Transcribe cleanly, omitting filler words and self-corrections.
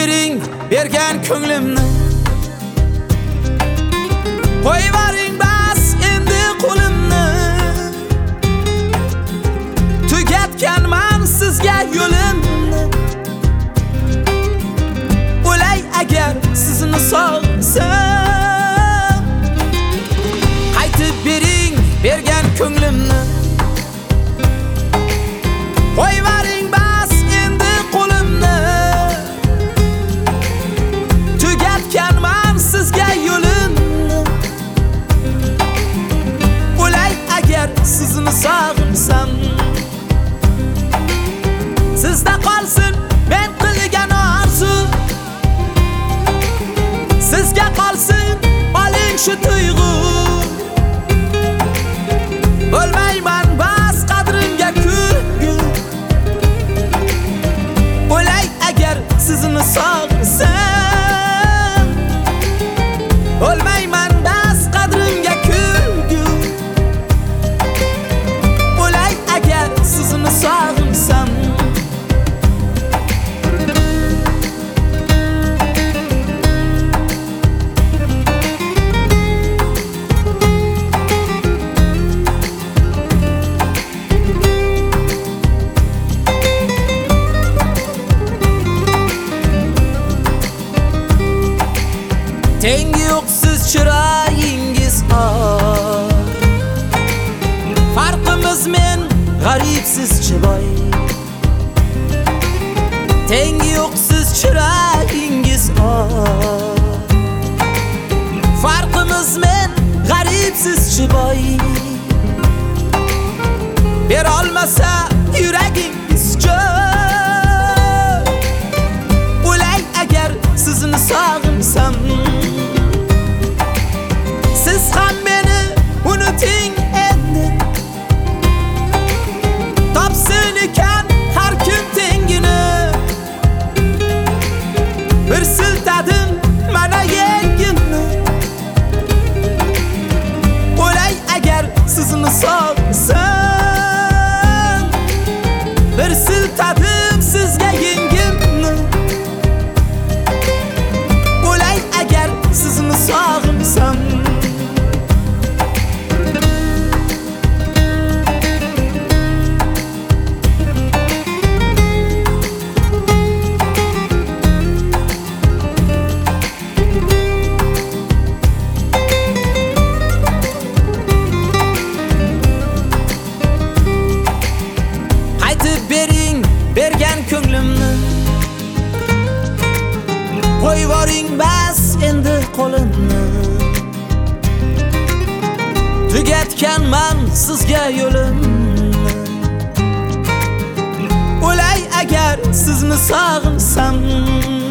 bering bergan ko'nglimni. Qo'yvaring bas endi qo'limni. Tugatganman sizga yo'limni. O'lay agar sizni sog'sam, qaytib bering bergan ko'nglimni. Qo'yvaring bas endi qo'limni. Tugatganman sizga yo'limni. O'lay agar sizni sog'sam, sizda qolsin men qilgan orzu. Sizga qolsin oling shu tuyg'u. O'lmayman bas qadrimga kulgul. O'lay agar sizni sog'sam, o'lmayman bas qadrimga kulgul. O'lay agar sizni sog'sam. Tengi yo'qsiz chiroyingiz farqimiz men g'aribsiz chiboy. Tengi yo'qsiz chiroyingiz farqimiz men g'aribsiz chiboy. Ber olmasa yuragingiz joy. O'lay agar sizni sog'sam, siz ham meni unuting endi. Topsin ekan har kun tengini. Bir siltadim mana yengimni. O'lay agar sizni sog'sam, bir siltadim sizga yengimni. O'lay agar sizni sog'sam. Bergan ko'nglimni. Qo'yvoring bas endi qo'limni. Tugatganman sizga yo'limni. O'lay agar sizni sog'sam.